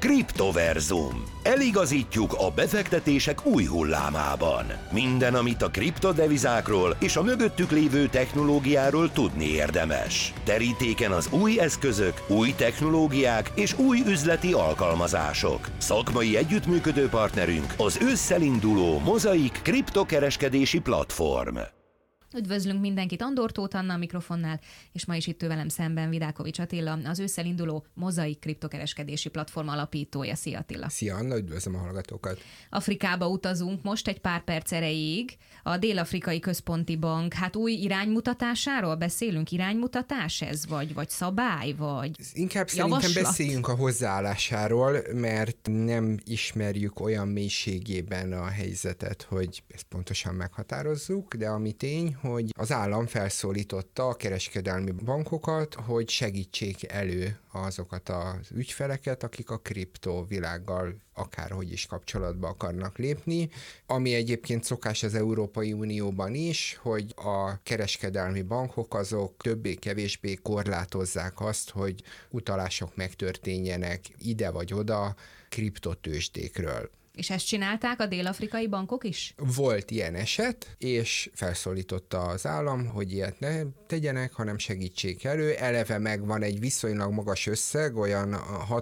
Kriptoverzum. Eligazítjuk a befektetések új hullámában. Minden, amit a kriptodevizákról és a mögöttük lévő technológiáról tudni érdemes. Terítéken az új eszközök, új technológiák és új üzleti alkalmazások. Szakmai együttműködő partnerünk az ősszel induló Mozaik kriptokereskedési platform. Üdvözlünk mindenkit, Andor Tóth Anna a mikrofonnál, és ma is itt velem szemben Vidákovics Attila, az ősszel induló Mozaik kriptokereskedési platform alapítója. Szia Attila! Szia Anna, üdvözlöm a hallgatókat! Afrikába utazunk most egy pár perc erejéig. A Dél-Afrikai Központi Bank, új iránymutatásáról beszélünk? Iránymutatás ez? Vagy szabály? Vagy inkább javaslat? Szerintem beszéljünk a hozzáállásáról, mert nem ismerjük olyan mélységében a helyzetet, hogy ezt pontosan meghatározzuk, de ami tény, hogy az állam felszólította a kereskedelmi bankokat, hogy segítsék elő azokat az ügyfeleket, akik a kriptovilággal akárhogy is kapcsolatba akarnak lépni, ami egyébként szokás az Európai Unióban is, hogy a kereskedelmi bankok azok többé-kevésbé korlátozzák azt, hogy utalások megtörténjenek ide vagy oda kriptotőzsdékről. És ezt csinálták a dél-afrikai bankok is? Volt ilyen eset, és felszólította az állam, hogy ilyet ne tegyenek, hanem segítsék elő. Eleve megvan egy viszonylag magas összeg, olyan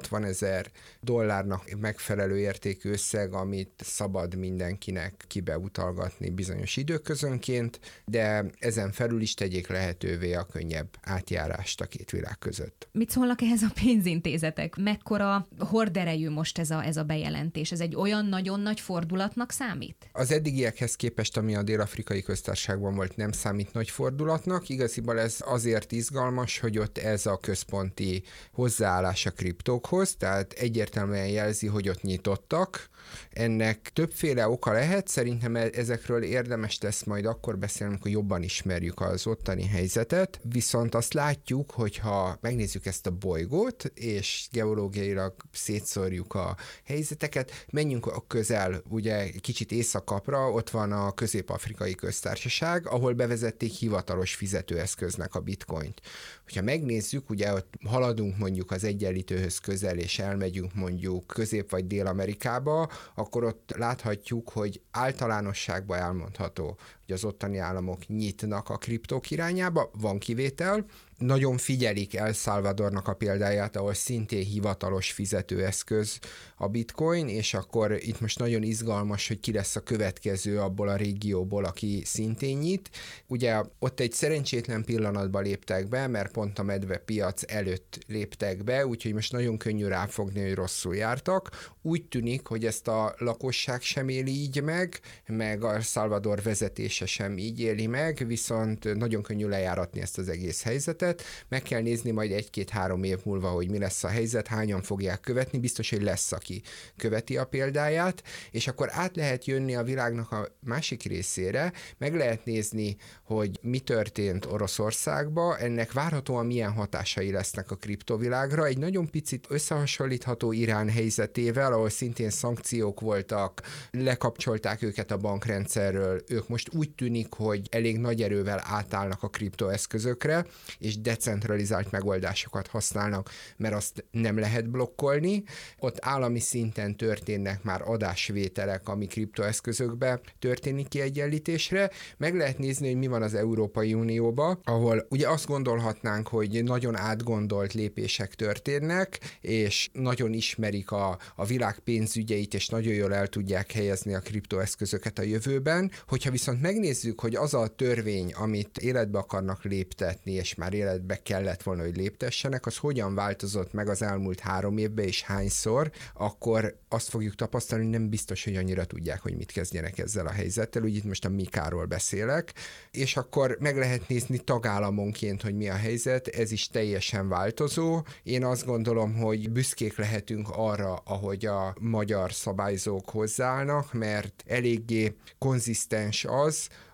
$60,000 megfelelő értékű összeg, amit szabad mindenkinek kibeutalgatni bizonyos időközönként, de ezen felül is tegyék lehetővé a könnyebb átjárást a két világ között. Mit szólnak ehhez a pénzintézetek? Mekkora horderejű most ez a bejelentés? Ez egy olyan nagyon nagy fordulatnak számít? Az eddigiekhez képest, ami a Dél-Afrikai Köztársaságban volt, nem számít nagy fordulatnak. Igaziból ez azért izgalmas, hogy ott ez a központi hozzáállás a kriptókhoz, tehát egyértelműen jelzi, hogy ott nyitottak. Ennek többféle oka lehet, szerintem ezekről érdemes lesz majd akkor beszélni, amikor jobban ismerjük az ottani helyzetet, viszont azt látjuk, hogyha megnézzük ezt a bolygót, és geológiailag szétszórjuk a helyzeteket, menjünk a közel, ugye kicsit északabbra, ott van a Közép-Afrikai Köztársaság, ahol bevezették hivatalos fizetőeszköznek a bitcoint. Hogyha megnézzük, ugye ott haladunk mondjuk az egyenlítőhöz közel, és elmegyünk mondjuk Közép- vagy Dél-Amerikába, akkor ott láthatjuk, hogy általánosságban elmondható, hogy az ottani államok nyitnak a kriptók irányába, van kivétel, nagyon figyelik El Salvadornak a példáját, ahol szintén hivatalos fizetőeszköz a bitcoin, és akkor itt most nagyon izgalmas, hogy ki lesz a következő abból a régióból, aki szintén nyit. Ugye ott egy szerencsétlen pillanatban léptek be, mert pont a medvepiac előtt léptek be, úgyhogy most nagyon könnyű ráfogni, hogy rosszul jártak. Úgy tűnik, hogy ezt a lakosság sem éli így meg a El Salvador vezetése sem így éli meg, viszont nagyon könnyű lejáratni ezt az egész helyzetet. Meg kell nézni majd 1-2-3 év múlva, hogy mi lesz a helyzet, hányan fogják követni, biztos, hogy lesz, aki követi a példáját, és akkor át lehet jönni a világnak a másik részére, meg lehet nézni, hogy mi történt Oroszországban, ennek várhatóan milyen hatásai lesznek a kriptovilágra. Egy nagyon picit összehasonlítható Irán helyzetével, ahol szintén szankciók voltak, lekapcsolták őket a bankrendszerről, ők most úgy tűnik, hogy elég nagy erővel átállnak a kriptoeszközökre, és decentralizált megoldásokat használnak, mert azt nem lehet blokkolni. Ott állami szinten történnek már adásvételek, ami kriptoeszközökbe történik kiegyenlítésre. Meg lehet nézni, hogy mi van az Európai Unióban, ahol ugye azt gondolhatnánk, hogy nagyon átgondolt lépések történnek, és nagyon ismerik a világ pénzügyeit, és nagyon jól el tudják helyezni a kriptoeszközöket a jövőben. Hogyha viszont megnézzük, hogy az a törvény, amit életbe akarnak léptetni, és már életbe kellett volna, hogy léptessenek, az hogyan változott meg az elmúlt 3 évben, és hányszor, akkor azt fogjuk tapasztalni, hogy nem biztos, hogy annyira tudják, hogy mit kezdjenek ezzel a helyzettel, úgy itt most a Mikáról beszélek, és akkor meg lehet nézni tagállamonként, hogy mi a helyzet, ez is teljesen változó. Én azt gondolom, hogy büszkék lehetünk arra, ahogy a magyar szabályzók hozzáállnak, mert eléggé konzisztens az,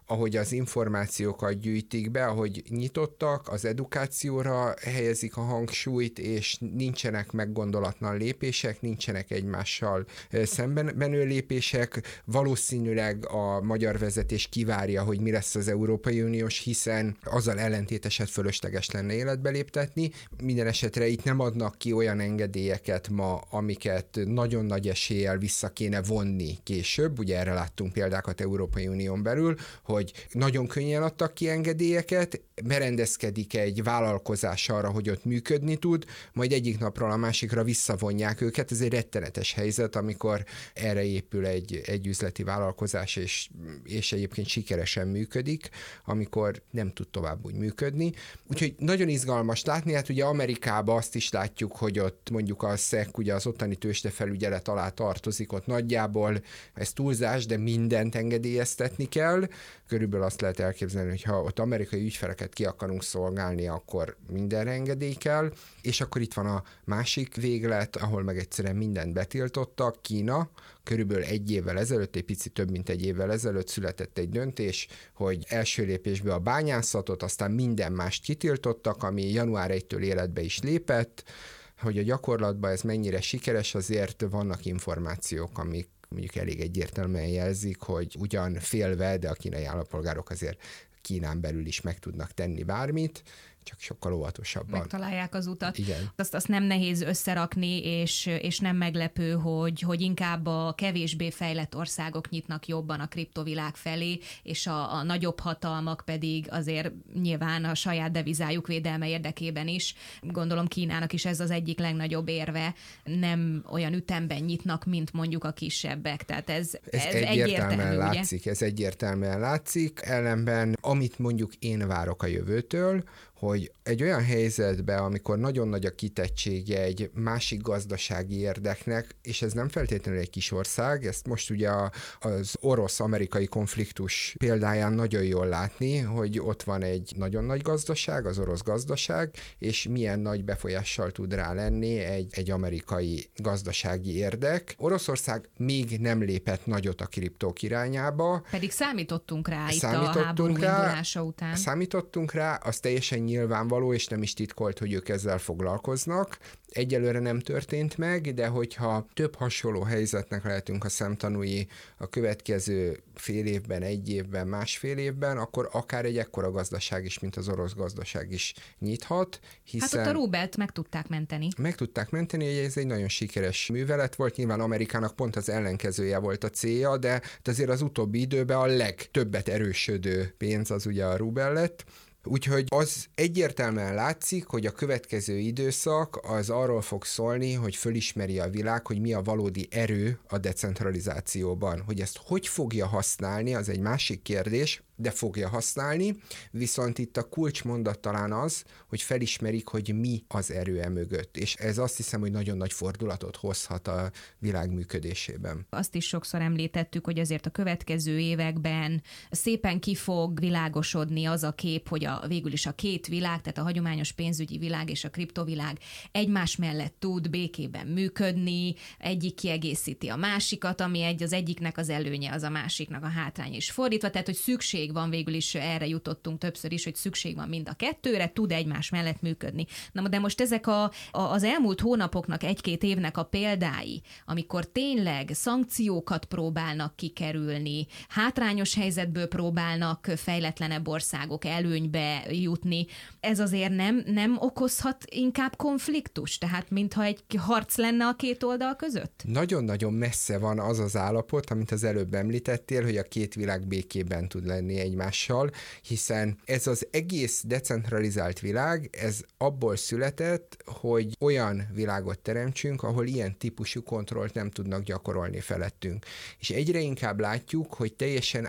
ahogy az információkat gyűjtik be, ahogy nyitottak, az edukációra helyezik a hangsúlyt, és nincsenek meggondolatlan lépések, nincsenek egymással szemben menő lépések. Valószínűleg a magyar vezetés kivárja, hogy mi lesz az Európai Uniós, hiszen azzal ellentéteset fölösleges lenne életbe léptetni. Minden esetre itt nem adnak ki olyan engedélyeket ma, amiket nagyon nagy eséllyel vissza kéne vonni később. Ugye erre láttunk példákat Európai Unión belül, hogy nagyon könnyen adtak ki engedélyeket, berendezkedik egy vállalkozás arra, hogy ott működni tud, majd egyik napról a másikra visszavonják őket. Ez egy rettenetes helyzet, amikor erre épül egy üzleti vállalkozás, és egyébként sikeresen működik, amikor nem tud tovább úgy működni. Úgyhogy nagyon izgalmas látni, hát ugye Amerikában azt is látjuk, hogy ott mondjuk a SEC, ugye az ottani tőzsdefelügyelet alá tartozik, ott nagyjából ez túlzás, de mindent engedélyeztetni kell. Körülbelül azt lehet elképzelni, hogy ha ott amerikai ügyfeleket ki akarunk szolgálni, akkor mindenre engedély kell, és akkor itt van a másik véglet, ahol meg egyszerűen mindent betiltottak, Kína. Körülbelül egy évvel ezelőtt, egy picit több mint egy évvel ezelőtt született egy döntés, hogy első lépésben a bányászatot, aztán minden mást kitiltottak, ami január 1-től életbe is lépett. Hogy a gyakorlatban ez mennyire sikeres, azért vannak információk, amik mondjuk elég egyértelműen jelzik, hogy ugyan félve, de a kínai állampolgárok azért Kínán belül is meg tudnak tenni bármit, csak sokkal óvatosabban. Megtalálják az utat. Igen. Azt nem nehéz összerakni, és nem meglepő, hogy inkább a kevésbé fejlett országok nyitnak jobban a kriptovilág felé, és a nagyobb hatalmak pedig azért nyilván a saját devizájuk védelme érdekében is. Gondolom Kínának is ez az egyik legnagyobb érve. Nem olyan ütemben nyitnak, mint mondjuk a kisebbek. Tehát ez egyértelmű, látszik, ugye? Ez egyértelműen látszik. Ellenben, amit mondjuk én várok a jövőtől, hogy egy olyan helyzetben, amikor nagyon nagy a kitettsége egy másik gazdasági érdeknek, és ez nem feltétlenül egy kis ország, ezt most ugye az orosz-amerikai konfliktus példáján nagyon jól látni, hogy ott van egy nagyon nagy gazdaság, az orosz gazdaság, és milyen nagy befolyással tud rá lenni egy amerikai gazdasági érdek. Oroszország még nem lépett nagyot a kriptók irányába. Pedig számítottunk rá itt a háború indulása után. Számítottunk rá, az teljesen nyilvánvaló, és nem is titkolt, hogy ők ezzel foglalkoznak. Egyelőre nem történt meg, de hogyha több hasonló helyzetnek lehetünk a szemtanúi a következő fél évben, egy évben, másfél évben, akkor akár egy ekkora gazdaság is, mint az orosz gazdaság is nyithat, hiszen... Hát ott a rubelt meg tudták menteni. Meg tudták menteni, hogy ez egy nagyon sikeres művelet volt, nyilván Amerikának pont az ellenkezője volt a célja, de azért az utóbbi időben a legtöbbet erősödő pénz az ugye a rubel lett. Úgyhogy az egyértelműen látszik, hogy a következő időszak az arról fog szólni, hogy fölismeri a világ, hogy mi a valódi erő a decentralizációban. Hogy ezt hogy fogja használni, az egy másik kérdés, de fogja használni, viszont itt a kulcsmondat talán az, hogy felismerik, hogy mi az erő mögött, és ez azt hiszem, hogy nagyon nagy fordulatot hozhat a világ működésében. Azt is sokszor említettük, hogy azért a következő években szépen ki fog világosodni az a kép, hogy végül is a két világ, tehát a hagyományos pénzügyi világ és a kriptovilág egymás mellett tud békében működni, egyik kiegészíti a másikat, ami az egyiknek az előnye, az a másiknak a hátránya is fordítva, tehát hogy szükség van, végül is erre jutottunk többször is, hogy szükség van mind a kettőre, tud egymás mellett működni. Na, de most ezek az elmúlt hónapoknak, egy-két évnek a példái, amikor tényleg szankciókat próbálnak kikerülni, hátrányos helyzetből próbálnak fejletlenebb országok előnybe jutni, ez azért nem okozhat inkább konfliktus? Tehát mintha egy harc lenne a két oldal között? Nagyon-nagyon messze van az az állapot, amit az előbb említettél, hogy a két világ békében tud lenni egymással, hiszen ez az egész decentralizált világ, ez abból született, hogy olyan világot teremtsünk, ahol ilyen típusú kontrollt nem tudnak gyakorolni felettünk. És egyre inkább látjuk, hogy teljesen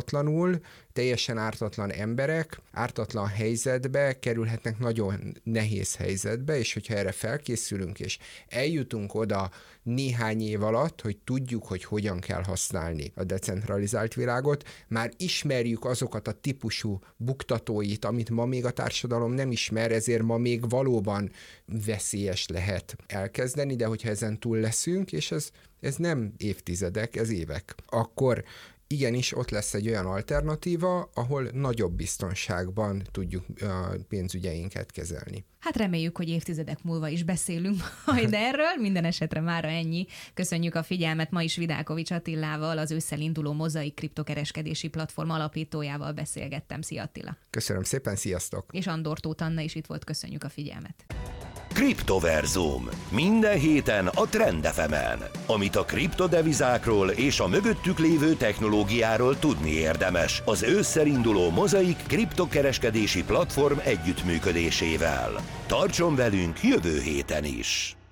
ártatlan emberek ártatlan helyzetbe kerülhetnek nagyon nehéz helyzetbe, és hogyha erre felkészülünk, és eljutunk oda néhány év alatt, hogy tudjuk, hogy hogyan kell használni a decentralizált világot, már ismerjük azokat a típusú buktatóit, amit ma még a társadalom nem ismer, ezért ma még valóban veszélyes lehet elkezdeni, de hogyha ezen túl leszünk, és ez nem évtizedek, ez évek, akkor igenis ott lesz egy olyan alternatíva, ahol nagyobb biztonságban tudjuk a pénzügyeinket kezelni. Hát reméljük, hogy évtizedek múlva is beszélünk majd erről, minden esetre mára ennyi. Köszönjük a figyelmet, ma is Vidákovics Attilával, az ősszel induló Mozaik kriptokereskedési platform alapítójával beszélgettem. Szia Attila! Köszönöm szépen, sziasztok! És Andor Tóth Anna is itt volt, köszönjük a figyelmet! Kriptoverzum. Minden héten a Trend FM-en. Amit a kriptodevizákról és a mögöttük lévő technológiáról tudni érdemes, az ősszel induló Mozaik kriptokereskedési platform együttműködésével. Tartson velünk jövő héten is!